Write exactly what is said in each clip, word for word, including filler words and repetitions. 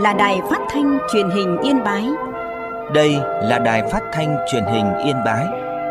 là đài phát thanh truyền hình Yên Bái. Đây là đài phát thanh truyền hình Yên Bái.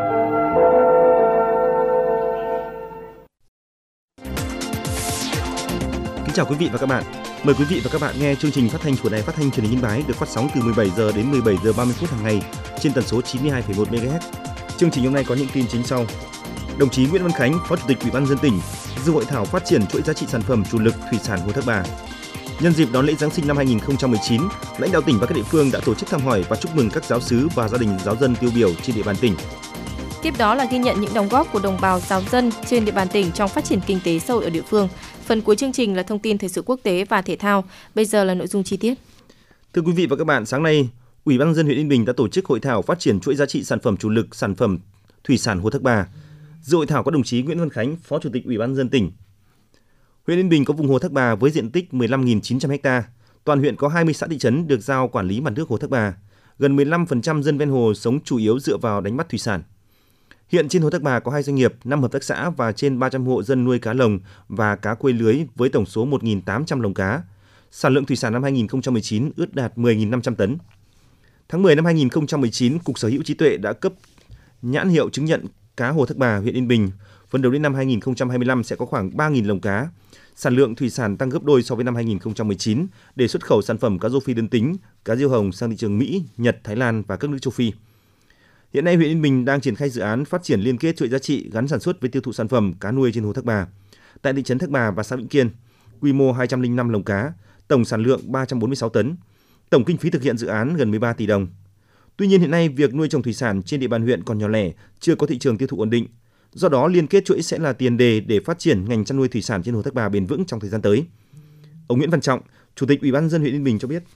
Kính chào quý vị và các bạn. Mời quý vị và các bạn nghe chương trình phát thanh của đài phát thanh truyền hình Yên Bái được phát sóng từ mười bảy giờ đến mười bảy giờ ba mươi phút hàng ngày trên tần số chín mươi hai phẩy một mê ga héc. Chương trình hôm nay có những tin chính sau. Đồng chí Nguyễn Văn Khánh, Phó Chủ tịch Ủy ban nhân dân tỉnh dự hội thảo phát triển chuỗi giá trị sản phẩm chủ lực thủy sản Hồ Thác Bà. Nhân dịp đón lễ Giáng sinh năm hai nghìn không trăm mười chín, lãnh đạo tỉnh và các địa phương đã tổ chức thăm hỏi và chúc mừng các giáo xứ và gia đình giáo dân tiêu biểu trên địa bàn tỉnh. Tiếp đó là ghi nhận những đóng góp của đồng bào giáo dân trên địa bàn tỉnh trong phát triển kinh tế xã hội ở địa phương. Phần cuối chương trình là thông tin thời sự quốc tế và thể thao. Bây giờ là nội dung chi tiết. Thưa quý vị và các bạn, sáng nay, Ủy ban nhân dân huyện Yên Bình đã tổ chức hội thảo phát triển chuỗi giá trị sản phẩm chủ lực sản phẩm thủy sản Hồ Thác Bà. Dự hội thảo có đồng chí Nguyễn Văn Khánh, Phó Chủ tịch Ủy ban nhân dân tỉnh. Huyện Yên Bình có vùng Hồ Thác Bà với diện tích mười lăm nghìn chín trăm ha. Toàn huyện có hai mươi xã thị trấn được giao quản lý mặt nước Hồ Thác Bà. Gần mười lăm phần trăm dân ven hồ sống chủ yếu dựa vào đánh bắt thủy sản. Hiện trên Hồ Thác Bà có hai doanh nghiệp, năm hợp tác xã và trên ba trăm hộ dân nuôi cá lồng và cá quây lưới với tổng số một nghìn tám trăm lồng cá. Sản lượng thủy sản năm hai nghìn không trăm mười chín ước đạt mười nghìn năm trăm tấn. Tháng mười năm hai nghìn không trăm mười chín, Cục Sở hữu trí tuệ đã cấp nhãn hiệu chứng nhận cá Hồ Thác Bà huyện Yên Bình. Phấn đấu đến năm hai nghìn không trăm hai mươi lăm sẽ có khoảng ba nghìn lồng cá. Sản lượng thủy sản tăng gấp đôi so với năm hai nghìn không trăm mười chín để xuất khẩu sản phẩm cá rô phi đơn tính, cá diêu hồng sang thị trường Mỹ, Nhật, Thái Lan và các nước châu Phi. Hiện nay huyện Yên Bình đang triển khai dự án phát triển liên kết chuỗi giá trị gắn sản xuất với tiêu thụ sản phẩm cá nuôi trên Hồ Thác Bà. Tại thị trấn Thác Bà và xã Vĩnh Kiên, quy mô hai trăm lẻ năm lồng cá, tổng sản lượng ba trăm bốn mươi sáu tấn. Tổng kinh phí thực hiện dự án gần mười ba tỷ đồng. Tuy nhiên hiện nay việc nuôi trồng thủy sản trên địa bàn huyện còn nhỏ lẻ, chưa có thị trường tiêu thụ ổn định. Do đó liên kết chuỗi sẽ là tiền đề để phát triển ngành chăn nuôi thủy sản trên Hồ Thác Bà bền vững trong thời gian tới. Ông Nguyễn Văn Trọng, Chủ tịch Ủy ban nhân dân huyện Yên Bình cho biết.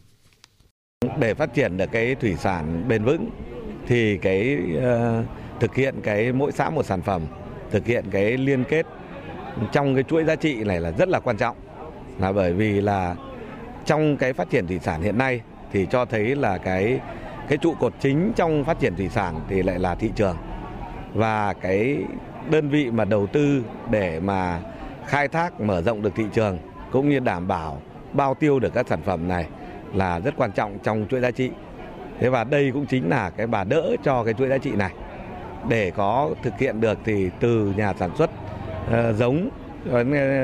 Để phát triển được cái thủy sản bền vững thì cái uh, thực hiện cái mỗi xã một sản phẩm, thực hiện cái liên kết trong cái chuỗi giá trị này là rất là quan trọng. Là bởi vì là trong cái phát triển thủy sản hiện nay thì cho thấy là cái cái trụ cột chính trong phát triển thủy sản thì lại là thị trường. Và cái đơn vị mà đầu tư để mà khai thác mở rộng được thị trường cũng như đảm bảo bao tiêu được các sản phẩm này là rất quan trọng trong chuỗi giá trị. Thế và đây cũng chính là cái bà đỡ cho cái chuỗi giá trị này. Để có thực hiện được thì từ nhà sản xuất uh, giống, uh,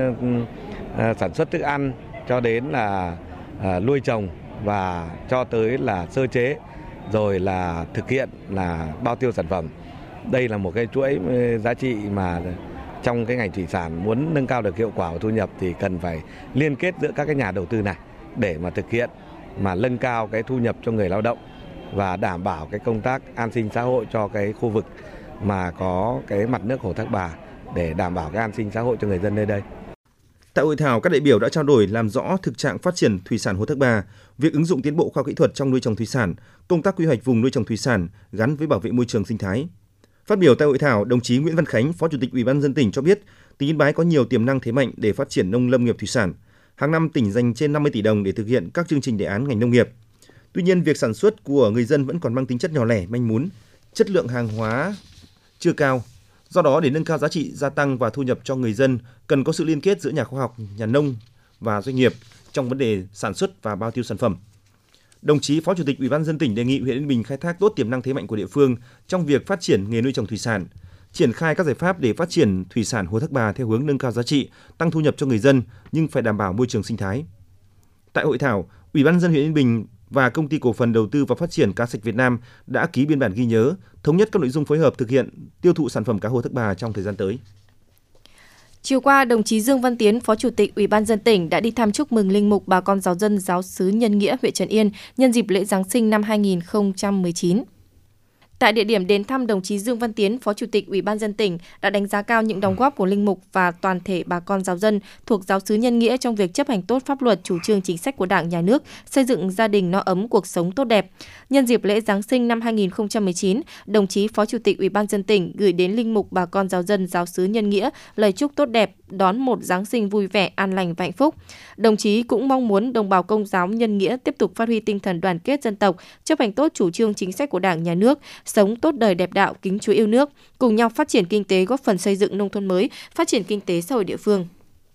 uh, sản xuất thức ăn cho đến là uh, nuôi trồng và cho tới là sơ chế rồi là thực hiện là bao tiêu sản phẩm. Đây là một cái chuỗi giá trị mà trong cái ngành thủy sản muốn nâng cao được hiệu quả và thu nhập thì cần phải liên kết giữa các cái nhà đầu tư này để mà thực hiện mà nâng cao cái thu nhập cho người lao động và đảm bảo cái công tác an sinh xã hội cho cái khu vực mà có cái mặt nước Hồ Thác Bà để đảm bảo cái an sinh xã hội cho người dân nơi đây. Tại hội thảo, các đại biểu đã trao đổi làm rõ thực trạng phát triển thủy sản Hồ Thác Bà, việc ứng dụng tiến bộ khoa học kỹ thuật trong nuôi trồng thủy sản, công tác quy hoạch vùng nuôi trồng thủy sản gắn với bảo vệ môi trường sinh thái. Phát biểu tại hội thảo, đồng chí Nguyễn Văn Khánh, Phó Chủ tịch Ủy ban nhân dân tỉnh cho biết, tỉnh Yên Bái có nhiều tiềm năng thế mạnh để phát triển nông lâm nghiệp thủy sản. Hàng năm tỉnh dành trên năm mươi tỷ đồng để thực hiện các chương trình đề án ngành nông nghiệp. Tuy nhiên, việc sản xuất của người dân vẫn còn mang tính chất nhỏ lẻ, manh mún, chất lượng hàng hóa chưa cao. Do đó, để nâng cao giá trị gia tăng và thu nhập cho người dân, cần có sự liên kết giữa nhà khoa học, nhà nông và doanh nghiệp trong vấn đề sản xuất và bao tiêu sản phẩm. Đồng chí Phó Chủ tịch Ủy ban nhân dân tỉnh đề nghị huyện Yên Bình khai thác tốt tiềm năng thế mạnh của địa phương trong việc phát triển nghề nuôi trồng thủy sản, triển khai các giải pháp để phát triển thủy sản Hồ Thác Bà theo hướng nâng cao giá trị, tăng thu nhập cho người dân nhưng phải đảm bảo môi trường sinh thái. Tại hội thảo, Ủy ban nhân dân huyện Yên Bình và Công ty Cổ phần Đầu tư và Phát triển Cá sạch Việt Nam đã ký biên bản ghi nhớ, thống nhất các nội dung phối hợp thực hiện tiêu thụ sản phẩm cá Hồ Thác Bà trong thời gian tới. Chiều qua, đồng chí Dương Văn Tiến, Phó Chủ tịch Ủy ban nhân dân tỉnh đã đi thăm chúc mừng linh mục bà con giáo dân giáo xứ Nhân Nghĩa, huyện Trấn Yên nhân dịp lễ Giáng sinh năm hai nghìn không trăm mười chín. Tại địa điểm đến thăm, đồng chí Dương Văn Tiến, Phó Chủ tịch Ủy ban nhân dân tỉnh đã đánh giá cao những đóng góp của linh mục và toàn thể bà con giáo dân thuộc giáo xứ Nhân Nghĩa trong việc chấp hành tốt pháp luật, chủ trương chính sách của Đảng, Nhà nước, xây dựng gia đình no ấm, cuộc sống tốt đẹp. Nhân dịp lễ Giáng sinh năm hai nghìn không trăm mười chín, đồng chí Phó Chủ tịch Ủy ban nhân dân tỉnh gửi đến linh mục bà con giáo dân giáo xứ Nhân Nghĩa lời chúc tốt đẹp, đón một Giáng sinh vui vẻ, an lành và hạnh phúc. Đồng chí cũng mong muốn đồng bào Công giáo Nhân Nghĩa tiếp tục phát huy tinh thần đoàn kết dân tộc, chấp hành tốt chủ trương chính sách của Đảng, Nhà nước, sống tốt đời đẹp đạo, kính Chúa yêu nước, cùng nhau phát triển kinh tế, góp phần xây dựng nông thôn mới, phát triển kinh tế xã hội địa phương.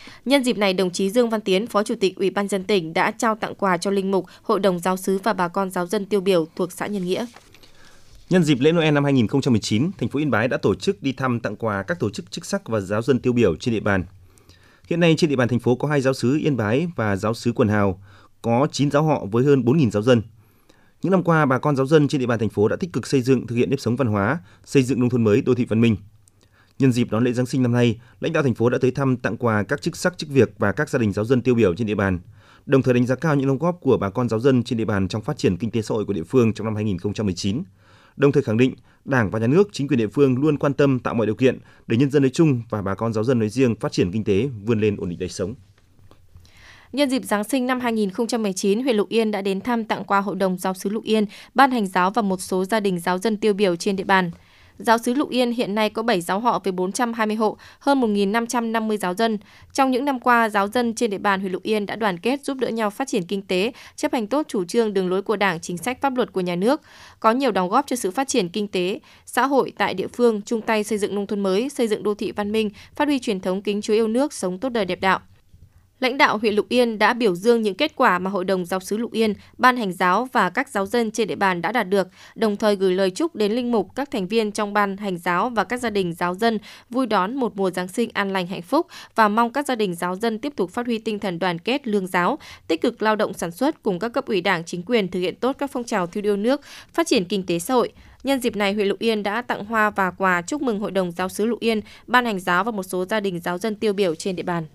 Nhân dịp này, đồng chí Dương Văn Tiến, Phó Chủ tịch Ủy ban nhân dân tỉnh đã trao tặng quà cho linh mục, hội đồng giáo xứ và bà con giáo dân tiêu biểu thuộc xã Nhân Nghĩa. Nhân dịp lễ Noel năm hai nghìn không trăm mười chín, thành phố Yên Bái đã tổ chức đi thăm tặng quà các tổ chức chức sắc và giáo dân tiêu biểu trên địa bàn. Hiện nay trên địa bàn thành phố có hai giáo xứ Yên Bái và giáo xứ Quần Hào, có chín giáo họ với hơn bốn nghìn giáo dân. Những năm qua, bà con giáo dân trên địa bàn thành phố đã tích cực xây dựng, thực hiện nếp sống văn hóa, xây dựng nông thôn mới, đô thị văn minh. Nhân dịp đón lễ Giáng sinh năm nay, lãnh đạo thành phố đã tới thăm tặng quà các chức sắc chức việc và các gia đình giáo dân tiêu biểu trên địa bàn, đồng thời đánh giá cao những đóng góp của bà con giáo dân trên địa bàn trong phát triển kinh tế xã hội của địa phương trong năm hai nghìn không trăm mười chín. Đồng thời khẳng định, Đảng và Nhà nước, chính quyền địa phương luôn quan tâm tạo mọi điều kiện để nhân dân nói chung và bà con giáo dân nói riêng phát triển kinh tế, vươn lên ổn định đời sống. Nhân dịp Giáng sinh năm hai nghìn không trăm mười chín, huyện Lục Yên đã đến thăm tặng quà Hội đồng Giáo xứ Lục Yên, Ban hành giáo và một số gia đình giáo dân tiêu biểu trên địa bàn. Giáo xứ Lục Yên hiện nay có bảy giáo họ với bốn trăm hai mươi hộ, hơn một nghìn năm trăm năm mươi giáo dân. Trong những năm qua, giáo dân trên địa bàn huyện Lục Yên đã đoàn kết giúp đỡ nhau phát triển kinh tế, chấp hành tốt chủ trương đường lối của Đảng, chính sách pháp luật của nhà nước, có nhiều đóng góp cho sự phát triển kinh tế, xã hội tại địa phương, chung tay xây dựng nông thôn mới, xây dựng đô thị văn minh, phát huy truyền thống kính Chúa yêu nước, sống tốt đời đẹp đạo. Lãnh đạo huyện Lục Yên đã biểu dương những kết quả mà Hội đồng Giáo xứ Lục Yên, Ban hành giáo và các giáo dân trên địa bàn đã đạt được, đồng thời gửi lời chúc đến linh mục, các thành viên trong Ban hành giáo và các gia đình giáo dân vui đón một mùa Giáng sinh an lành hạnh phúc và mong các gia đình giáo dân tiếp tục phát huy tinh thần đoàn kết, lương giáo, tích cực lao động sản xuất cùng các cấp ủy Đảng, chính quyền thực hiện tốt các phong trào thi đua yêu nước, phát triển kinh tế xã hội. Nhân dịp này, huyện Lục Yên đã tặng hoa và quà chúc mừng Hội đồng Giáo xứ Lục Yên, Ban hành giáo và một số gia đình giáo dân tiêu biểu trên địa bàn.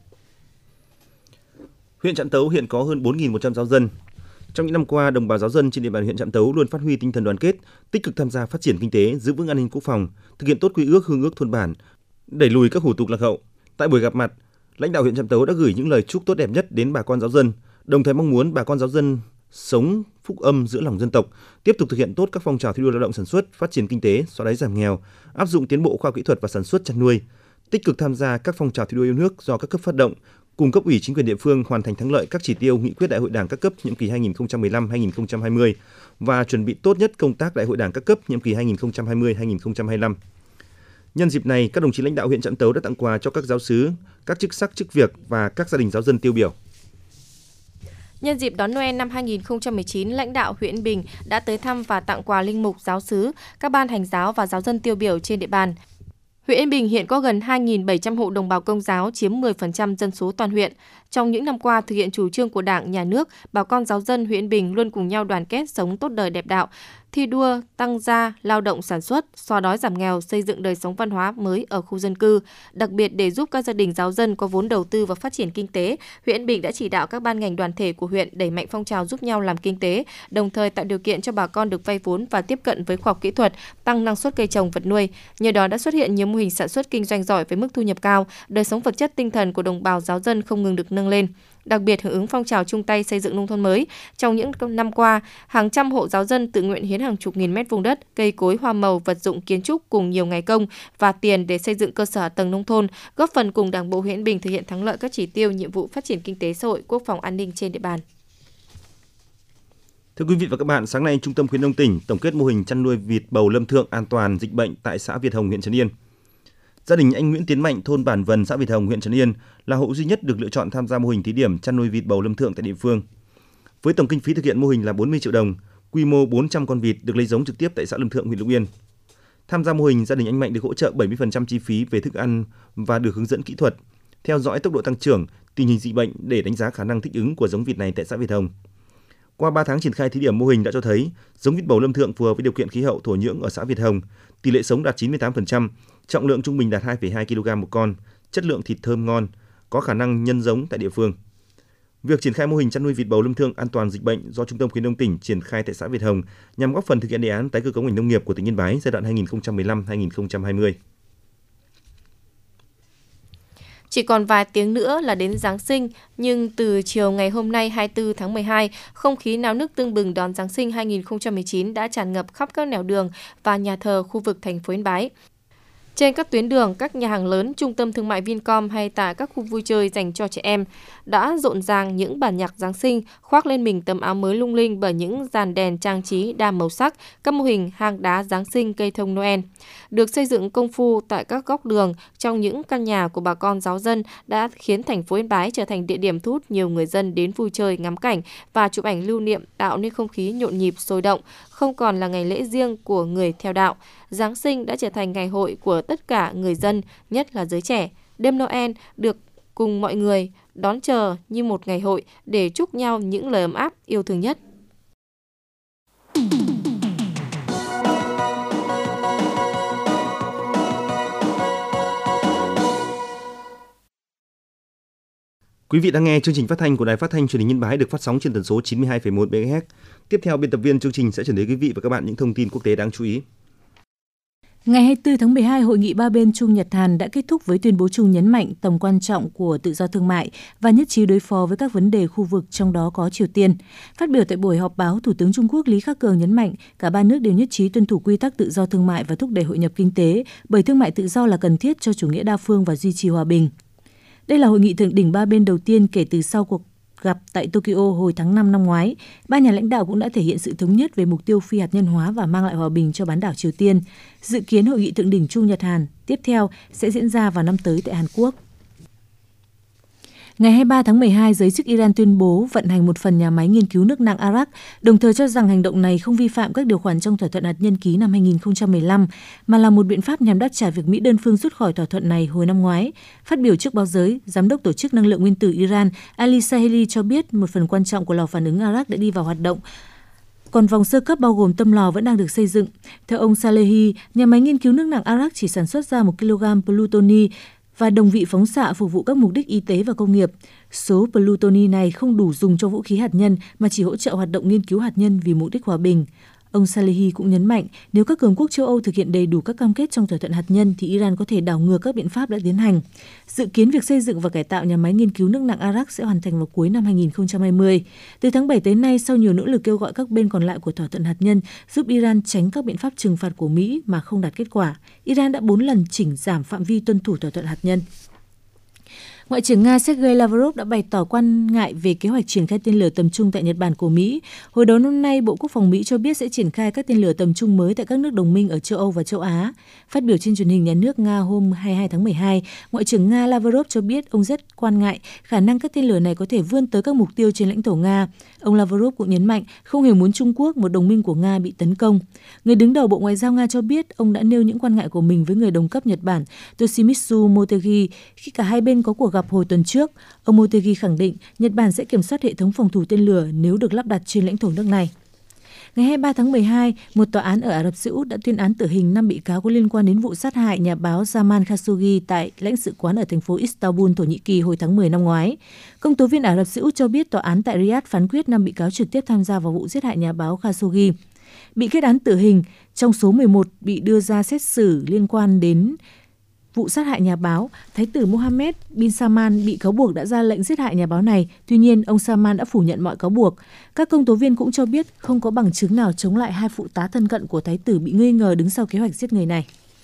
Huyện Trạm Tấu hiện có hơn bốn nghìn một trăm giáo dân. Trong những năm qua, đồng bào giáo dân trên địa bàn huyện Trạm Tấu luôn phát huy tinh thần đoàn kết, tích cực tham gia phát triển kinh tế, giữ vững an ninh quốc phòng, thực hiện tốt quy ước hương ước thôn bản, đẩy lùi các hủ tục lạc hậu. Tại buổi gặp mặt, lãnh đạo huyện Trạm Tấu đã gửi những lời chúc tốt đẹp nhất đến bà con giáo dân, đồng thời mong muốn bà con giáo dân sống phúc âm giữa lòng dân tộc, tiếp tục thực hiện tốt các phong trào thi đua lao động sản xuất, phát triển kinh tế, xóa đói giảm nghèo, áp dụng tiến bộ khoa học kỹ thuật và sản xuất chăn nuôi, tích cực tham gia các phong trào thi đua yêu nước do các cấp phát động, cùng cấp ủy chính quyền địa phương hoàn thành thắng lợi các chỉ tiêu nghị quyết Đại hội Đảng các cấp nhiệm kỳ hai nghìn không trăm mười lăm đến hai nghìn không trăm hai mươi và chuẩn bị tốt nhất công tác Đại hội Đảng các cấp nhiệm kỳ hai nghìn không trăm hai mươi đến hai nghìn không trăm hai mươi lăm. Nhân dịp này, các đồng chí lãnh đạo huyện Trạm Tấu đã tặng quà cho các giáo xứ, các chức sắc chức việc và các gia đình giáo dân tiêu biểu. Nhân dịp đón Noel năm hai nghìn không trăm mười chín, lãnh đạo huyện Yên Bình đã tới thăm và tặng quà linh mục, giáo xứ, các ban hành giáo và giáo dân tiêu biểu trên địa bàn. Huyện Yên Bình hiện có gần hai nghìn bảy trăm hộ đồng bào Công giáo, chiếm mười phần trăm dân số toàn huyện. Trong những năm qua, thực hiện chủ trương của Đảng, Nhà nước, bà con giáo dân huyện Yên Bình luôn cùng nhau đoàn kết, sống tốt đời đẹp đạo, thi đua, tăng gia, lao động sản xuất, xóa đói giảm nghèo, xây dựng đời sống văn hóa mới ở khu dân cư. Đặc biệt để giúp các gia đình giáo dân có vốn đầu tư và phát triển kinh tế, huyện Yên Bình đã chỉ đạo các ban ngành đoàn thể của huyện đẩy mạnh phong trào giúp nhau làm kinh tế, đồng thời tạo điều kiện cho bà con được vay vốn và tiếp cận với khoa học kỹ thuật, tăng năng suất cây trồng vật nuôi. Nhờ đó đã xuất hiện nhiều mô hình sản xuất kinh doanh giỏi với mức thu nhập cao, đời sống vật chất tinh thần của đồng bào giáo dân không ngừng được nâng lên. Đặc biệt hưởng ứng phong trào chung tay xây dựng nông thôn mới, trong những năm qua, hàng trăm hộ giáo dân tự nguyện hiến hàng chục nghìn mét vuông đất, cây cối, hoa màu, vật dụng kiến trúc cùng nhiều ngày công và tiền để xây dựng cơ sở hạ tầng nông thôn, góp phần cùng Đảng bộ huyện Yên Bình thực hiện thắng lợi các chỉ tiêu, nhiệm vụ phát triển kinh tế xã hội, quốc phòng an ninh trên địa bàn. Thưa quý vị và các bạn, sáng nay Trung tâm khuyến nông tỉnh tổng kết mô hình chăn nuôi vịt bầu lâm thượng an toàn dịch bệnh tại xã Việt Hồng, huyện Trấn Yên. Gia đình anh Nguyễn Tiến Mạnh, thôn Bản Vần, xã Việt Hồng, huyện Trấn Yên là hộ duy nhất được lựa chọn tham gia mô hình thí điểm chăn nuôi vịt bầu lâm thượng tại địa phương. Với tổng kinh phí thực hiện mô hình là bốn mươi triệu đồng, quy mô bốn trăm con vịt được lấy giống trực tiếp tại xã Lâm Thượng, huyện Lục Yên. Tham gia mô hình, gia đình anh Mạnh được hỗ trợ bảy mươi phần trăm chi phí về thức ăn và được hướng dẫn kỹ thuật, theo dõi tốc độ tăng trưởng, tình hình dịch bệnh để đánh giá khả năng thích ứng của giống vịt này tại xã Việt Hồng. Qua ba tháng triển khai thí điểm, mô hình đã cho thấy giống vịt bầu lâm thượng phù hợp với điều kiện khí hậu thổ nhưỡng ở xã Việt Hồng, tỷ lệ sống đạt chín mươi tám phần trăm, trọng lượng trung bình đạt hai phẩy hai ki lô gam một con, chất lượng thịt thơm ngon, có khả năng nhân giống tại địa phương. Việc triển khai mô hình chăn nuôi vịt bầu lâm thượng an toàn dịch bệnh do Trung tâm khuyến nông tỉnh triển khai tại xã Việt Hồng nhằm góp phần thực hiện đề án tái cơ cấu ngành nông nghiệp của tỉnh Yên Bái giai đoạn hai nghìn không trăm mười lăm đến hai nghìn không trăm hai mươi. Chỉ còn vài tiếng nữa là đến Giáng sinh, nhưng từ chiều ngày hôm nay hai mươi tư tháng mười hai, không khí náo nức tưng bừng đón Giáng sinh hai nghìn không trăm mười chín đã tràn ngập khắp các nẻo đường và nhà thờ khu vực thành phố Yên Bái. Trên các tuyến đường, các nhà hàng lớn, trung tâm thương mại Vincom hay tại các khu vui chơi dành cho trẻ em đã rộn ràng những bản nhạc Giáng sinh, khoác lên mình tấm áo mới lung linh bởi những dàn đèn trang trí đa màu sắc, các mô hình hang đá Giáng sinh, cây thông Noel. Được xây dựng công phu tại các góc đường trong những căn nhà của bà con giáo dân đã khiến thành phố Yên Bái trở thành địa điểm thu hút nhiều người dân đến vui chơi, ngắm cảnh và chụp ảnh lưu niệm, tạo nên không khí nhộn nhịp sôi động. Không còn là ngày lễ riêng của người theo đạo, Giáng sinh đã trở thành ngày hội của tất cả người dân, nhất là giới trẻ. Đêm Noel được cùng mọi người đón chờ như một ngày hội để chúc nhau những lời ấm áp, yêu thương nhất. Quý vị đang nghe chương trình phát thanh của Đài Phát thanh Truyền hình Yên Bái được phát sóng trên tần số chín mươi hai phẩy một mê ga héc. Tiếp theo, biên tập viên chương trình sẽ chuyển đến quý vị và các bạn những thông tin quốc tế đáng chú ý. Ngày hai mươi tư tháng mười hai, hội nghị ba bên Trung Nhật Hàn đã kết thúc với tuyên bố chung nhấn mạnh tầm quan trọng của tự do thương mại và nhất trí đối phó với các vấn đề khu vực, trong đó có Triều Tiên. Phát biểu tại buổi họp báo, Thủ tướng Trung Quốc Lý Khắc Cường nhấn mạnh cả ba nước đều nhất trí tuân thủ quy tắc tự do thương mại và thúc đẩy hội nhập kinh tế, bởi thương mại tự do là cần thiết cho chủ nghĩa đa phương và duy trì hòa bình. Đây là hội nghị thượng đỉnh ba bên đầu tiên kể từ sau cuộc gặp tại Tokyo hồi tháng năm năm ngoái. Ba nhà lãnh đạo cũng đã thể hiện sự thống nhất về mục tiêu phi hạt nhân hóa và mang lại hòa bình cho bán đảo Triều Tiên. Dự kiến hội nghị thượng đỉnh Trung Nhật Hàn tiếp theo sẽ diễn ra vào năm tới tại Hàn Quốc. Ngày hai mươi ba tháng mười hai, giới chức Iran tuyên bố vận hành một phần nhà máy nghiên cứu nước nặng Arak, đồng thời cho rằng hành động này không vi phạm các điều khoản trong thỏa thuận hạt nhân ký năm hai nghìn không trăm mười lăm, mà là một biện pháp nhằm đáp trả việc Mỹ đơn phương rút khỏi thỏa thuận này hồi năm ngoái. Phát biểu trước báo giới, Giám đốc Tổ chức Năng lượng Nguyên tử Iran Ali Saheli cho biết một phần quan trọng của lò phản ứng Arak đã đi vào hoạt động, còn vòng sơ cấp bao gồm tâm lò vẫn đang được xây dựng. Theo ông Salehi, nhà máy nghiên cứu nước nặng Arak chỉ sản xuất ra một ki lô gam plutoni và đồng vị phóng xạ phục vụ các mục đích y tế và công nghiệp. Số plutoni này không đủ dùng cho vũ khí hạt nhân mà chỉ hỗ trợ hoạt động nghiên cứu hạt nhân vì mục đích hòa bình. Ông Salehi cũng nhấn mạnh nếu các cường quốc châu Âu thực hiện đầy đủ các cam kết trong thỏa thuận hạt nhân thì Iran có thể đảo ngược các biện pháp đã tiến hành. Dự kiến việc xây dựng và cải tạo nhà máy nghiên cứu nước nặng Arak sẽ hoàn thành vào cuối năm hai nghìn không trăm hai mươi. Từ tháng bảy tới nay, sau nhiều nỗ lực kêu gọi các bên còn lại của thỏa thuận hạt nhân giúp Iran tránh các biện pháp trừng phạt của Mỹ mà không đạt kết quả, Iran đã bốn lần chỉnh giảm phạm vi tuân thủ thỏa thuận hạt nhân. Ngoại trưởng Nga Sergei Lavrov đã bày tỏ quan ngại về kế hoạch triển khai tên lửa tầm trung tại Nhật Bản của Mỹ. Hồi đầu năm nay, Bộ Quốc phòng Mỹ cho biết sẽ triển khai các tên lửa tầm trung mới tại các nước đồng minh ở châu Âu và châu Á. Phát biểu trên truyền hình nhà nước Nga hôm hai mươi hai tháng mười hai, Ngoại trưởng Nga Lavrov cho biết ông rất quan ngại khả năng các tên lửa này có thể vươn tới các mục tiêu trên lãnh thổ Nga. Ông Lavrov cũng nhấn mạnh không hề muốn Trung Quốc, một đồng minh của Nga, bị tấn công. Người đứng đầu Bộ Ngoại giao Nga cho biết ông đã nêu những quan ngại của mình với người đồng cấp Nhật Bản Toshimitsu Motegi khi cả hai bên có cuộc gặp hồi tuần trước. Ông Motegi khẳng định Nhật Bản sẽ kiểm soát hệ thống phòng thủ tên lửa nếu được lắp đặt trên lãnh thổ nước này. Ngày hai mươi ba tháng mười hai, một tòa án ở Ả Rập Xê Út đã tuyên án tử hình năm bị cáo có liên quan đến vụ sát hại nhà báo Jamal Khashoggi tại lãnh sự quán ở thành phố Istanbul, Thổ Nhĩ Kỳ hồi tháng mười năm ngoái. Công tố viên Ả Rập Xê Út cho biết tòa án tại Riyadh phán quyết năm bị cáo trực tiếp tham gia vào vụ giết hại nhà báo Khashoggi. Bị kết án tử hình, trong số mười một bị đưa ra xét xử liên quan đến vụ sát hại nhà báo, Thái tử Mohammed bin Salman bị cáo buộc đã ra lệnh giết hại nhà báo này. Tuy nhiên, ông Salman đã phủ nhận mọi cáo buộc. Các công tố viên cũng cho biết không có bằng chứng nào chống lại hai phụ tá thân cận của Thái tử bị nghi ngờ đứng sau kế hoạch giết người này.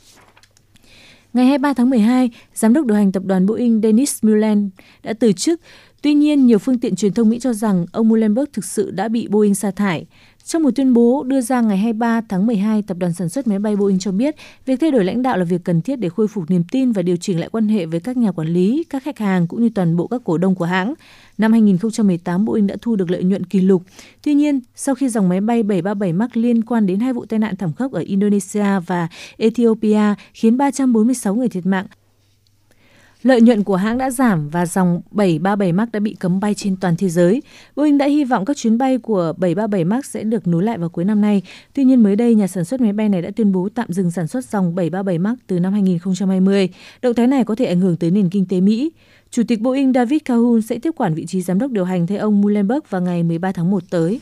Ngày hai mươi ba tháng mười hai, Giám đốc điều hành tập đoàn Boeing Dennis Muilenburg đã từ chức. Tuy nhiên, nhiều phương tiện truyền thông Mỹ cho rằng ông Muilenburg thực sự đã bị Boeing sa thải. Trong một tuyên bố đưa ra ngày hai mươi ba tháng mười hai, tập đoàn sản xuất máy bay Boeing cho biết việc thay đổi lãnh đạo là việc cần thiết để khôi phục niềm tin và điều chỉnh lại quan hệ với các nhà quản lý, các khách hàng cũng như toàn bộ các cổ đông của hãng. Năm hai nghìn không trăm mười tám, Boeing đã thu được lợi nhuận kỷ lục. Tuy nhiên, sau khi dòng máy bay bảy ba bảy Max liên quan đến hai vụ tai nạn thảm khốc ở Indonesia và Ethiopia khiến ba trăm bốn mươi sáu người thiệt mạng, lợi nhuận của hãng đã giảm và dòng bảy ba bảy Max đã bị cấm bay trên toàn thế giới. Boeing đã hy vọng các chuyến bay của bảy ba bảy Max sẽ được nối lại vào cuối năm nay. Tuy nhiên mới đây, nhà sản xuất máy bay này đã tuyên bố tạm dừng sản xuất dòng bảy ba bảy Max từ năm hai nghìn không trăm hai mươi. Động thái này có thể ảnh hưởng tới nền kinh tế Mỹ. Chủ tịch Boeing David Calhoun sẽ tiếp quản vị trí giám đốc điều hành thay ông Muilenburg vào ngày mười ba tháng một tới.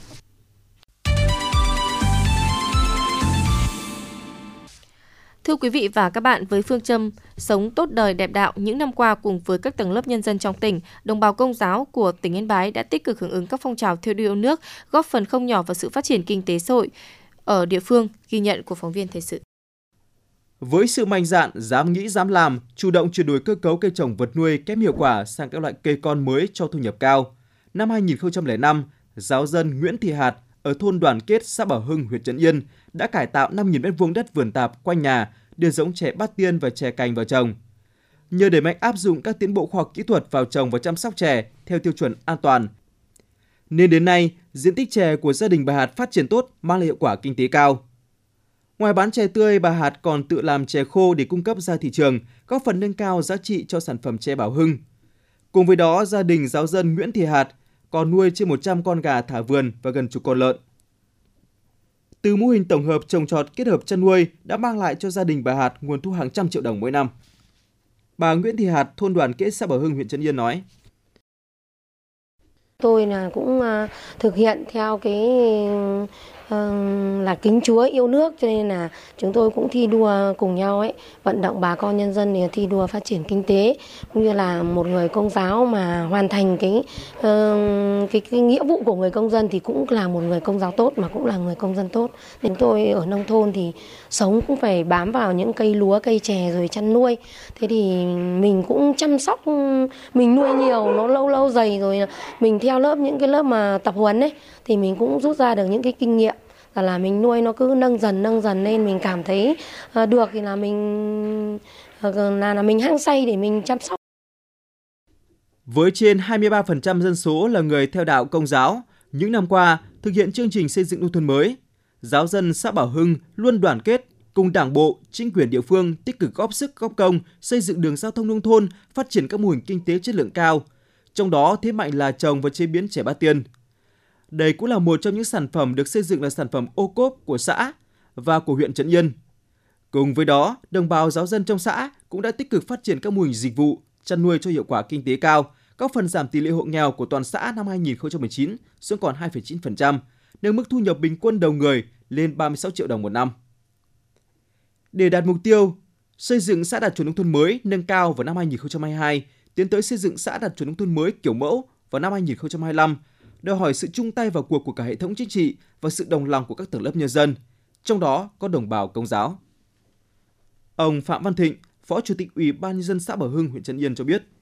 Thưa quý vị và các bạn, với phương châm sống tốt đời đẹp đạo, những năm qua cùng với các tầng lớp nhân dân trong tỉnh, đồng bào Công giáo của tỉnh Yên Bái đã tích cực hưởng ứng các phong trào thi đua yêu nước, góp phần không nhỏ vào sự phát triển kinh tế xã hội ở địa phương, ghi nhận của phóng viên thời sự. Với sự mạnh dạn, dám nghĩ dám làm, chủ động chuyển đổi cơ cấu cây trồng vật nuôi kém hiệu quả sang các loại cây con mới cho thu nhập cao. Năm hai nghìn không trăm lẻ năm, giáo dân Nguyễn Thị Hạt ở thôn Đoàn Kết, xã Bảo Hưng, huyện Trấn Yên đã cải tạo năm nghìn mét vuông đất vườn tạp quanh nhà, đưa giống chè bát tiên và chè cành vào trồng. Nhờ đẩy mạnh áp dụng các tiến bộ khoa học kỹ thuật vào trồng và chăm sóc chè theo tiêu chuẩn an toàn, nên đến nay, diện tích chè của gia đình bà Hạt phát triển tốt, mang lại hiệu quả kinh tế cao. Ngoài bán chè tươi, bà Hạt còn tự làm chè khô để cung cấp ra thị trường, góp phần nâng cao giá trị cho sản phẩm chè Bảo Hưng. Cùng với đó, gia đình giáo dân Nguyễn Thị Hạt còn nuôi trên một trăm con gà thả vườn và gần chục con lợn. Từ mô hình tổng hợp trồng trọt kết hợp chăn nuôi đã mang lại cho gia đình bà Hạt nguồn thu hàng trăm triệu đồng mỗi năm. Bà Nguyễn Thị Hạt, thôn Đoàn Kết, xã Bảo Hưng, huyện Trấn Yên nói: Tôi là cũng thực hiện theo cái là kính Chúa yêu nước, cho nên là chúng tôi cũng thi đua cùng nhau ấy, vận động bà con nhân dân để thi đua phát triển kinh tế, cũng như là một người công giáo mà hoàn thành cái cái, cái nghĩa vụ của người công dân thì cũng là một người công giáo tốt mà cũng là người công dân tốt. Đến tôi ở nông thôn thì sống cũng phải bám vào những cây lúa, cây chè rồi chăn nuôi. Thế thì mình cũng chăm sóc, mình nuôi nhiều, nó lâu lâu dày rồi mình theo lớp những cái lớp mà tập huấn ấy thì mình cũng rút ra được những cái kinh nghiệm. Là, là mình nuôi nó cứ nâng dần nâng dần lên, mình cảm thấy uh, được thì là mình uh, là, là mình hăng say để mình chăm sóc. Với trên hai mươi ba phần trăm dân số là người theo đạo Công giáo, những năm qua thực hiện chương trình xây dựng nông thôn mới, giáo dân xã Bảo Hưng luôn đoàn kết cùng Đảng bộ, chính quyền địa phương tích cực góp sức góp công xây dựng đường giao thông nông thôn, phát triển các mô hình kinh tế chất lượng cao, trong đó thế mạnh là trồng và chế biến chè bát tiên. Đây cũng là một trong những sản phẩm được xây dựng là sản phẩm ô cốp của xã và của huyện Trấn Yên. Cùng với đó, đồng bào giáo dân trong xã cũng đã tích cực phát triển các mô hình dịch vụ, chăn nuôi cho hiệu quả kinh tế cao, góp phần giảm tỷ lệ hộ nghèo của toàn xã năm hai nghìn không trăm mười chín xuống còn hai phẩy chín phần trăm, nâng mức thu nhập bình quân đầu người lên ba mươi sáu triệu đồng một năm. Để đạt mục tiêu xây dựng xã đạt chuẩn nông thôn mới nâng cao vào năm hai nghìn không trăm hai mươi hai, tiến tới xây dựng xã đạt chuẩn nông thôn mới kiểu mẫu vào năm hai nghìn không trăm hai mươi lăm, đòi hỏi sự chung tay vào cuộc của cả hệ thống chính trị và sự đồng lòng của các tầng lớp nhân dân, trong đó có đồng bào Công giáo. Ông Phạm Văn Thịnh, Phó Chủ tịch Ủy ban nhân dân xã Bảo Hưng, huyện Trấn Yên cho biết: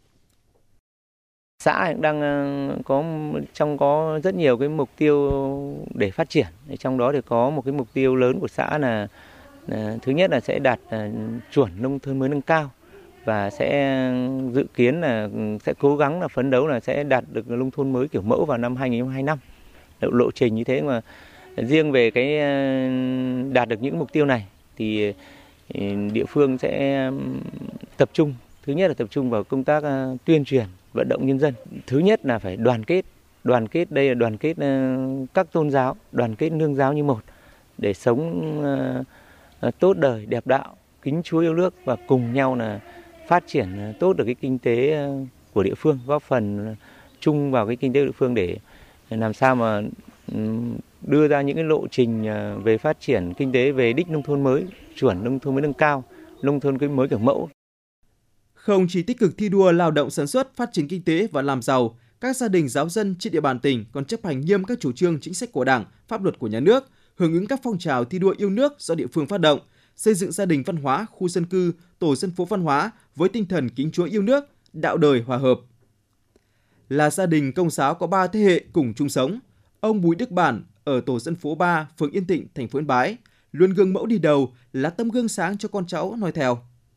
Xã cũng đang có trong có rất nhiều cái mục tiêu để phát triển. Trong đó thì có một cái mục tiêu lớn của xã là, là thứ nhất là sẽ đạt chuẩn nông thôn mới nâng cao, và sẽ dự kiến là sẽ cố gắng là phấn đấu là sẽ đạt được nông thôn mới kiểu mẫu vào năm hai nghìn không trăm hai mươi lăm. Lộ trình như thế mà riêng về cái đạt được những mục tiêu này thì địa phương sẽ tập trung, thứ nhất là tập trung vào công tác tuyên truyền, vận động nhân dân. Thứ nhất là phải đoàn kết, đoàn kết đây là đoàn kết các tôn giáo, đoàn kết nương giáo như một để sống tốt đời, đẹp đạo, kính Chúa yêu nước và cùng nhau là phát triển tốt được cái kinh tế của địa phương, góp phần chung vào cái kinh tế của địa phương để làm sao mà đưa ra những cái lộ trình về phát triển kinh tế về đích nông thôn mới, chuẩn nông thôn mới nâng cao, nông thôn mới kiểu mẫu. Không chỉ tích cực thi đua lao động sản xuất, phát triển kinh tế và làm giàu, các gia đình giáo dân trên địa bàn tỉnh còn chấp hành nghiêm các chủ trương chính sách của Đảng, pháp luật của nhà nước, hưởng ứng các phong trào thi đua yêu nước do địa phương phát động, xây dựng gia đình văn hóa, khu dân cư, tổ dân phố văn hóa với tinh thần kính Chúa yêu nước, đạo đời hòa hợp. Là gia đình Công giáo có ba thế hệ cùng chung sống, ông Bùi Đức Bản ở tổ dân phố ba, phường Yên Thịnh, thành phố Yên Bái luôn gương mẫu đi đầu, là tấm gương sáng cho con cháu noi theo.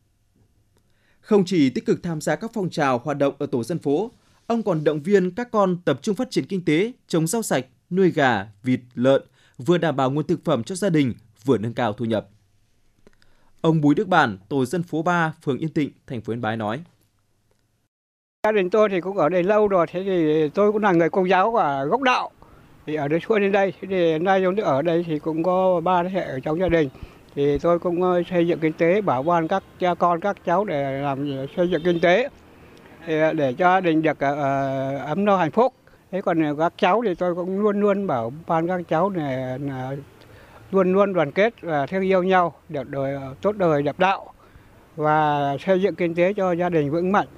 Không chỉ tích cực tham gia các phong trào hoạt động ở tổ dân phố, ông còn động viên các con tập trung phát triển kinh tế, trồng rau sạch, nuôi gà, vịt, lợn, vừa đảm bảo nguồn thực phẩm cho gia đình, vừa nâng cao thu nhập. Ông Bùi Đức Bản, tổ dân phố ba, phường Yên Thịnh, thành phố Yên Bái nói: Gia đình tôi thì cũng ở đây lâu rồi, thế thì tôi cũng là người Công giáo và gốc đạo, thì ở đây xuôi đến đây, thế thì nay chúng tôi ở đây thì cũng có ba thế hệ ở trong gia đình, thì tôi cũng xây dựng kinh tế, bảo ban các cha con các cháu để làm xây dựng kinh tế để cho gia đình được uh, ấm no hạnh phúc. Thế còn các cháu thì tôi cũng luôn luôn bảo ban các cháu này là luôn luôn đoàn kết và thương yêu nhau, đẹp đời, tốt đời đẹp đạo và xây dựng kinh tế cho gia đình vững mạnh.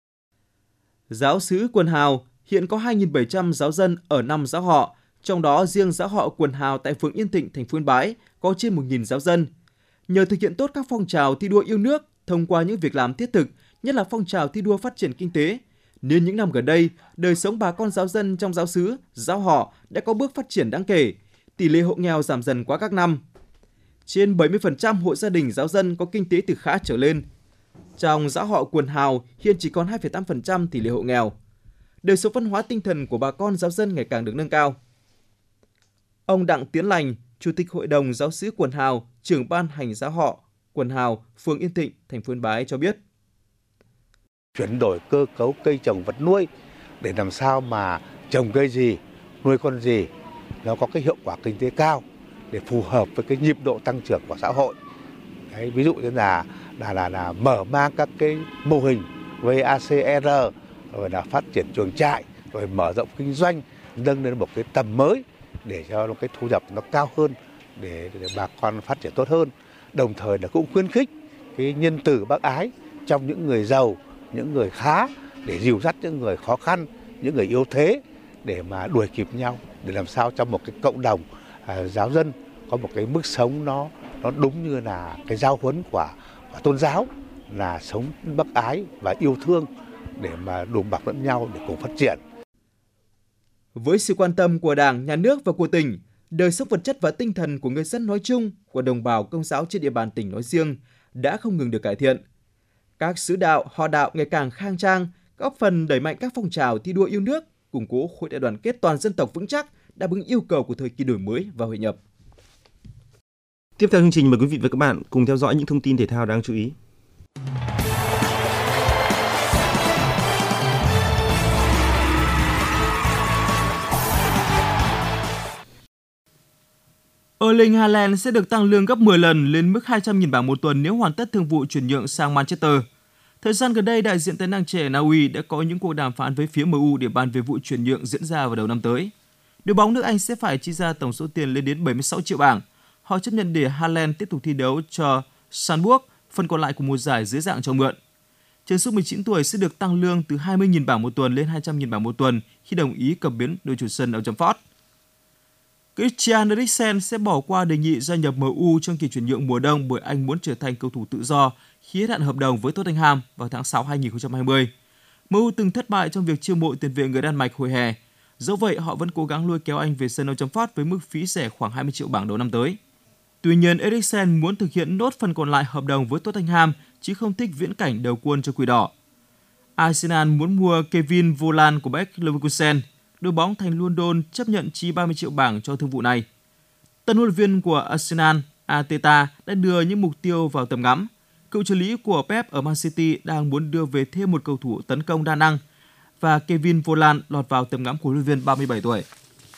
Giáo xứ Quần Hào hiện có hai nghìn bảy trăm giáo dân ở năm giáo họ, trong đó riêng giáo họ Quần Hào tại phường Yên Thịnh, thành phố Yên Bái có trên một nghìn giáo dân. Nhờ thực hiện tốt các phong trào thi đua yêu nước thông qua những việc làm thiết thực, nhất là phong trào thi đua phát triển kinh tế, nên những năm gần đây, đời sống bà con giáo dân trong giáo xứ, giáo họ đã có bước phát triển đáng kể, tỷ lệ hộ nghèo giảm dần qua các năm. Trên bảy mươi phần trăm hộ gia đình giáo dân có kinh tế từ khá trở lên. Trong giáo họ Quần Hào hiện chỉ còn hai phẩy tám phần trăm tỷ lệ hộ nghèo. Đời sống văn hóa tinh thần của bà con giáo dân ngày càng được nâng cao. Ông Đặng Tiến Lành, Chủ tịch Hội đồng Giáo xứ Quần Hào, trưởng ban hành giáo họ Quần Hào, phường Yên Thịnh, thành phố Yên Bái cho biết. Chuyển đổi cơ cấu cây trồng vật nuôi để làm sao mà trồng cây gì, nuôi con gì, nó có cái hiệu quả kinh tế cao để phù hợp với cái nhịp độ tăng trưởng của xã hội. Đấy, ví dụ như là là là, là mở mang các cái mô hình vê a xê rờ, rồi là phát triển chuồng trại, rồi mở rộng kinh doanh, nâng lên một cái tầm mới để cho cái thu nhập nó cao hơn, để, để bà con phát triển tốt hơn. Đồng thời là cũng khuyến khích cái nhân từ bác ái trong những người giàu, những người khá, để dìu dắt những người khó khăn, những người yếu thế để mà đuổi kịp nhau, để làm sao trong một cái cộng đồng à, giáo dân có một cái mức sống nó nó đúng như là cái giáo huấn của, của tôn giáo, là sống bác ái và yêu thương để mà đùm bọc lẫn nhau để cùng phát triển. Với sự quan tâm của Đảng, Nhà nước và của tỉnh, đời sống vật chất và tinh thần của người dân nói chung, của đồng bào Công giáo trên địa bàn tỉnh nói riêng đã không ngừng được cải thiện. Các xứ đạo, họ đạo ngày càng khang trang, góp phần đẩy mạnh các phong trào thi đua yêu nước, củng cố khối đại đoàn kết toàn dân tộc vững chắc, đáp ứng yêu cầu của thời kỳ đổi mới và hội nhập. Tiếp theo chương trình, mời quý vị và các bạn cùng theo dõi những thông tin thể thao đáng chú ý. Erling Haaland sẽ được tăng lương gấp mười lần lên mức hai trăm nghìn bảng một tuần nếu hoàn tất thương vụ chuyển nhượng sang Manchester. Thời gian gần đây, đại diện tài năng trẻ Na Uy đã có những cuộc đàm phán với phía em u để bàn về vụ chuyển nhượng diễn ra vào đầu năm tới. Đội bóng nước Anh sẽ phải chi ra tổng số tiền lên đến bảy mươi sáu triệu bảng. Họ chấp nhận để Haaland tiếp tục thi đấu cho Salzburg phần còn lại của mùa giải dưới dạng cho mượn. Chân sút mười chín tuổi sẽ được tăng lương từ hai mươi nghìn bảng một tuần lên hai trăm nghìn bảng một tuần khi đồng ý cầm biến đội chủ sân Old Trafford. Christian Eriksen sẽ bỏ qua đề nghị gia nhập em u trong kỳ chuyển nhượng mùa đông bởi anh muốn trở thành cầu thủ tự do khi hết hạn hợp đồng với Tottenham vào tháng sáu năm hai nghìn không trăm hai mươi. em u từng thất bại trong việc chiêu mộ tiền vệ người Đan Mạch hồi hè. Dẫu vậy, họ vẫn cố gắng lôi kéo anh về sân Old Trafford với mức phí rẻ khoảng hai mươi triệu bảng đầu năm tới. Tuy nhiên, Eriksen muốn thực hiện nốt phần còn lại hợp đồng với Tottenham chứ không thích viễn cảnh đầu quân cho Quỷ Đỏ. Arsenal muốn mua Kevin Volland của Bayer Leverkusen. Đội bóng thành London chấp nhận chi ba mươi triệu bảng cho thương vụ này. Tân huấn luyện viên của Arsenal, Arteta, đã đưa những mục tiêu vào tầm ngắm. Cựu trợ lý của Pep ở Man City đang muốn đưa về thêm một cầu thủ tấn công đa năng và Kevin Volland lọt vào tầm ngắm của huấn luyện viên ba mươi bảy tuổi.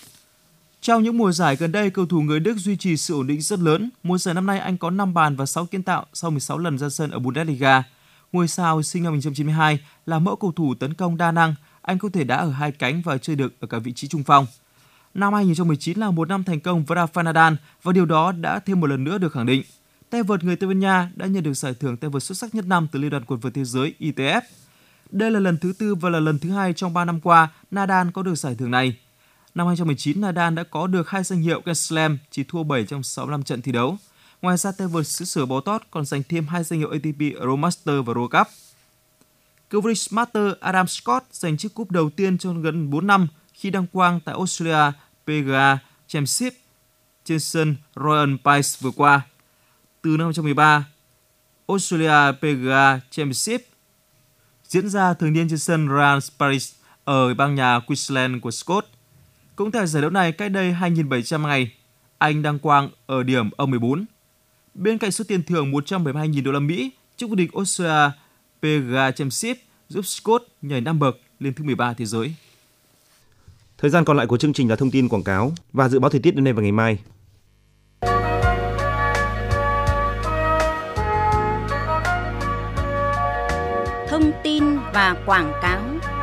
Trong những mùa giải gần đây, cầu thủ người Đức duy trì sự ổn định rất lớn. Mùa giải năm nay anh có năm bàn và sáu kiến tạo sau mười sáu lần ra sân ở Bundesliga. Ngôi sao sinh năm một nghìn chín trăm chín mươi hai là mẫu cầu thủ tấn công đa năng. Anh có thể đá ở hai cánh và chơi được ở cả vị trí trung phong. Năm hai nghìn không trăm mười chín là một năm thành công với Rafael Nadal và điều đó đã thêm một lần nữa được khẳng định. Tay vợt người Tây Ban Nha đã nhận được giải thưởng tay vợt xuất sắc nhất năm từ Liên đoàn quần vợt thế giới I T F. Đây là lần thứ tư và là lần thứ hai trong ba năm qua Nadal có được giải thưởng này. Năm hai nghìn không trăm mười chín, Nadal đã có được hai danh hiệu Grand Slam, chỉ thua bảy trong sáu mươi lăm trận thi đấu. Ngoài ra, tay vợt xứ sở bó tót còn giành thêm hai danh hiệu A T P Euro Master và Euro Cup. Cựu vô địch Master Adam Scott giành chiếc cúp đầu tiên trong gần bốn năm khi đăng quang tại Australia pê giê a Championship trên sân Royal Pace vừa qua. Từ năm hai nghìn không trăm mười ba, Australia pê giê a Championship diễn ra thường niên trên sân Royal Paris ở bang nhà Queensland của Scott. Cũng tại giải đấu này, cách đây hai nghìn bảy trăm ngày, anh đăng quang ở điểm ông mười bốn. Bên cạnh số tiền thưởng một trăm bảy mươi hai nghìn đô la Mỹ, chức vô địch Australia pê giê a Championship giúp Scott nhảy năm bậc lên thứ mười ba thế giới. Thời gian còn lại của chương trình là thông tin quảng cáo và dự báo thời tiết đêm nay và ngày mai. Thông tin và quảng cáo.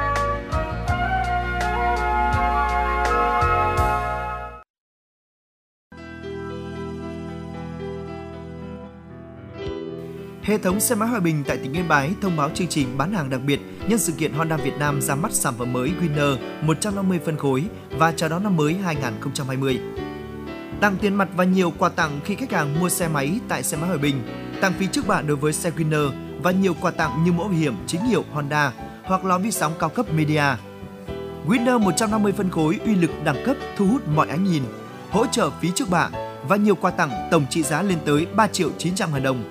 Hệ thống xe máy Hòa Bình tại tỉnh Yên Bái thông báo chương trình bán hàng đặc biệt nhân sự kiện Honda Việt Nam ra mắt sản phẩm mới Winner một trăm năm mươi phân khối và chào đón năm mới hai nghìn không trăm hai mươi. tặng tiền mặt và nhiều quà tặng khi khách hàng mua xe máy tại xe máy Hòa Bình, tặng phí trước bạ đối với xe Winner và nhiều quà tặng như mũ bảo hiểm chính hiệu Honda hoặc lò vi sóng cao cấp Media. Winner một trăm năm mươi phân khối uy lực đẳng cấp thu hút mọi ánh nhìn, hỗ trợ phí trước bạ và nhiều quà tặng tổng trị giá lên tới ba triệu chín trăm ngàn đồng.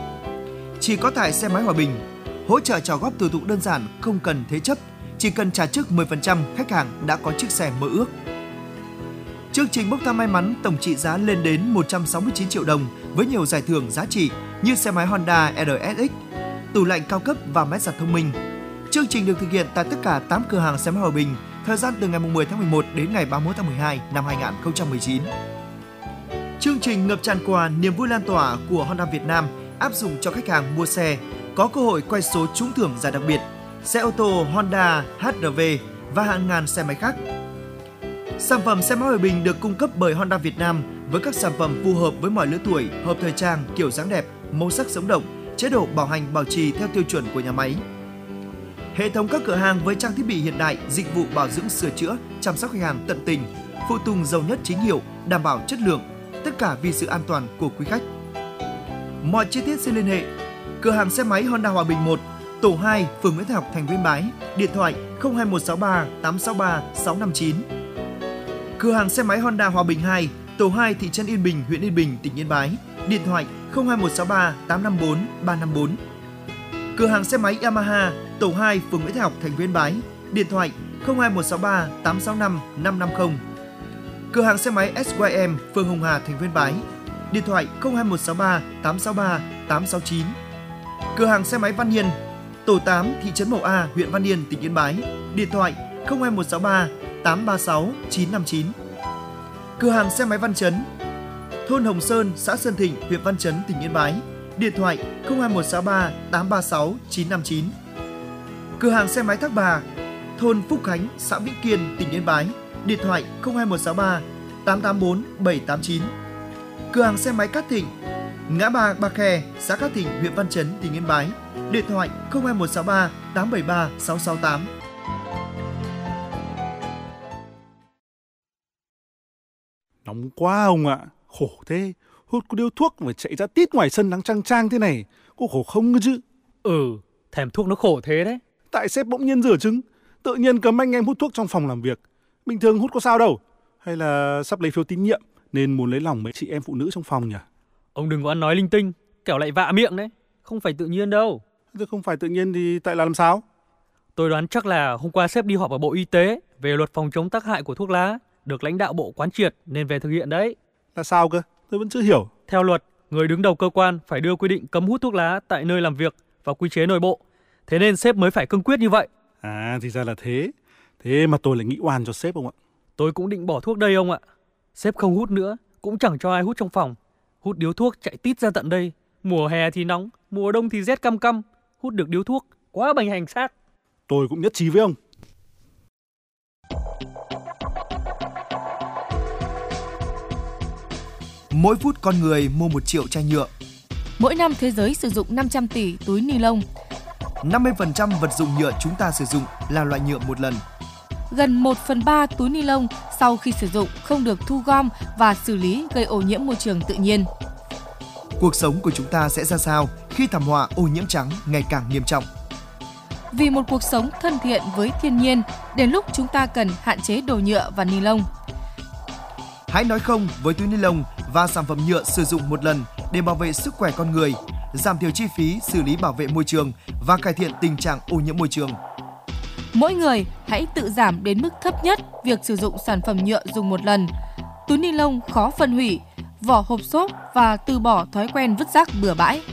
Chỉ có tại xe máy Hòa Bình, hỗ trợ trả góp thủ tục đơn giản, không cần thế chấp, chỉ cần trả trước mười phần trăm khách hàng đã có chiếc xe mơ ước. Chương trình bốc thăm may mắn tổng trị giá lên đến một trăm sáu mươi chín triệu đồng với nhiều giải thưởng giá trị như xe máy Honda R S X, tủ lạnh cao cấp và máy giặt thông minh. Chương trình được thực hiện tại tất cả tám cửa hàng xe máy Hòa Bình, thời gian từ ngày mười tháng mười một đến ngày ba mươi mốt tháng mười hai năm hai nghìn không trăm mười chín. Chương trình ngập tràn quà niềm vui lan tỏa của Honda Việt Nam áp dụng cho khách hàng mua xe có cơ hội quay số trúng thưởng giải đặc biệt, xe ô tô Honda H R V và hàng ngàn xe máy khác. Sản phẩm xe máy Hòa Bình được cung cấp bởi Honda Việt Nam với các sản phẩm phù hợp với mọi lứa tuổi, hợp thời trang, kiểu dáng đẹp, màu sắc sống động, chế độ bảo hành bảo trì theo tiêu chuẩn của nhà máy. Hệ thống các cửa hàng với trang thiết bị hiện đại, dịch vụ bảo dưỡng sửa chữa, chăm sóc khách hàng tận tình, phụ tùng dầu nhất chính hiệu, đảm bảo chất lượng, tất cả vì sự an toàn của quý khách. Mọi chi tiết xin liên hệ cửa hàng xe máy Honda Hòa Bình một, tổ hai, phường Nguyễn Thái Học, thành phố Yên Bái, điện thoại không hai một sáu ba tám sáu ba sáu năm chín. Cửa hàng xe máy Honda Hòa Bình hai, tổ hai, thị trấn Yên Bình, huyện Yên Bình, tỉnh Yên Bái, điện thoại không hai một sáu ba tám năm bốn ba năm bốn. Cửa hàng xe máy Yamaha, tổ hai, phường Nguyễn Thái Học, thành phố Yên Bái, điện thoại không hai một sáu ba tám sáu năm năm năm không. Cửa hàng xe máy S Y M, phường Hồng Hà, thành phố Yên Bái, điện thoại không hai một sáu ba tám sáu ba tám sáu chín. Cửa hàng xe máy Văn Hiên, tổ tám, thị trấn Mậu A, huyện Văn Yên, tỉnh Yên Bái, điện thoại không hai một sáu ba tám ba sáu chín năm chín. Cửa hàng xe máy Văn Chấn, thôn Hồng Sơn, xã Sơn Thịnh, huyện Văn Chấn, tỉnh Yên Bái, điện thoại không hai một sáu ba tám ba sáu chín năm chín. Cửa hàng xe máy Thác Bà, thôn Phúc Khánh, xã Vĩnh Kiên, tỉnh Yên Bái, điện thoại không hai một sáu ba tám tám bốn bảy tám chín. Cửa hàng xe máy Cát Thịnh, ngã ba Ba Khe, xã Cát Thịnh, huyện Văn Chấn, tỉnh Yên Bái, điện thoại không hai một sáu ba tám bảy ba sáu sáu tám. Nóng quá ông ạ, khổ thế, hút có điếu thuốc mà chạy ra tít ngoài sân nắng chang chang thế này, có khổ không cơ chứ? Ừ, thèm thuốc nó khổ thế đấy. Tại sếp bỗng nhiên rửa trứng, tự nhiên cấm anh em hút thuốc trong phòng làm việc. Bình thường hút có sao đâu, hay là sắp lấy phiếu tín nhiệm nên muốn lấy lòng mấy chị em phụ nữ trong phòng nhỉ? Ông đừng có ăn nói linh tinh, kẻo lại vạ miệng đấy, không phải tự nhiên đâu. Thế không phải tự nhiên thì tại là làm sao? Tôi đoán chắc là hôm qua sếp đi họp ở Bộ Y tế về luật phòng chống tác hại của thuốc lá, được lãnh đạo bộ quán triệt nên về thực hiện đấy. Là sao cơ? Tôi vẫn chưa hiểu. Theo luật, người đứng đầu cơ quan phải đưa quy định cấm hút thuốc lá tại nơi làm việc vào quy chế nội bộ. Thế nên sếp mới phải cương quyết như vậy. À, thì ra là thế. Thế mà tôi lại nghĩ oan cho sếp ông ạ. Tôi cũng định bỏ thuốc đây ông ạ. Sếp không hút nữa, cũng chẳng cho ai hút trong phòng. Hút điếu thuốc chạy tít ra tận đây. Mùa hè thì nóng, mùa đông thì rét căm căm. Hút được điếu thuốc, quá bành hành xác. Tôi cũng nhất trí với ông. Mỗi phút con người mua một triệu chai nhựa. Mỗi năm thế giới sử dụng năm trăm tỷ túi ni lông. năm mươi phần trăm vật dụng nhựa chúng ta sử dụng là loại nhựa một lần. Gần một phần ba túi ni lông sau khi sử dụng không được thu gom và xử lý, gây ô nhiễm môi trường tự nhiên. Cuộc sống của chúng ta sẽ ra sao khi thảm họa ô nhiễm trắng ngày càng nghiêm trọng? Vì một cuộc sống thân thiện với thiên nhiên, đến lúc chúng ta cần hạn chế đồ nhựa và ni lông. Hãy nói không với túi ni lông và sản phẩm nhựa sử dụng một lần để bảo vệ sức khỏe con người, giảm thiểu chi phí xử lý bảo vệ môi trường và cải thiện tình trạng ô nhiễm môi trường. Mỗi người hãy tự giảm đến mức thấp nhất việc sử dụng sản phẩm nhựa dùng một lần, túi ni lông khó phân hủy, vỏ hộp xốp và từ bỏ thói quen vứt rác bừa bãi.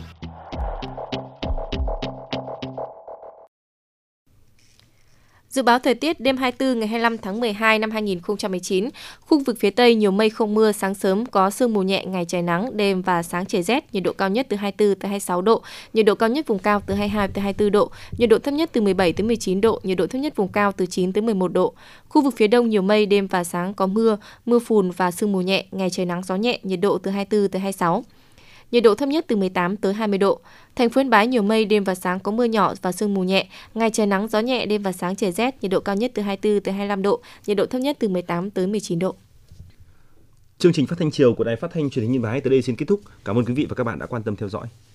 Dự báo thời tiết đêm hai mươi tư ngày hai mươi lăm tháng mười hai năm hai nghìn không trăm mười chín, khu vực phía Tây nhiều mây không mưa, sáng sớm có sương mù nhẹ, ngày trời nắng, đêm và sáng trời rét, nhiệt độ cao nhất từ hai mươi tư tới hai mươi sáu độ, nhiệt độ cao nhất vùng cao từ hai mươi hai tới hai mươi tư độ, nhiệt độ thấp nhất từ mười bảy tới mười chín độ, nhiệt độ thấp nhất vùng cao từ chín tới mười một độ. Khu vực phía Đông nhiều mây, đêm và sáng có mưa, mưa phùn và sương mù nhẹ, ngày trời nắng gió nhẹ, nhiệt độ từ hai mươi tư tới hai mươi sáu. Nhiệt độ thấp nhất từ mười tám tới hai mươi độ. Thành phố Yên Bái nhiều mây, đêm và sáng có mưa nhỏ và sương mù nhẹ, ngày trời nắng gió nhẹ, đêm và sáng trời rét, nhiệt độ cao nhất từ hai mươi tư tới hai mươi lăm độ, nhiệt độ thấp nhất từ mười tám tới mười chín độ. Chương trình phát thanh chiều của Đài Phát thanh Truyền hình Yên Bái tới đây xin kết thúc. Cảm ơn quý vị và các bạn đã quan tâm theo dõi.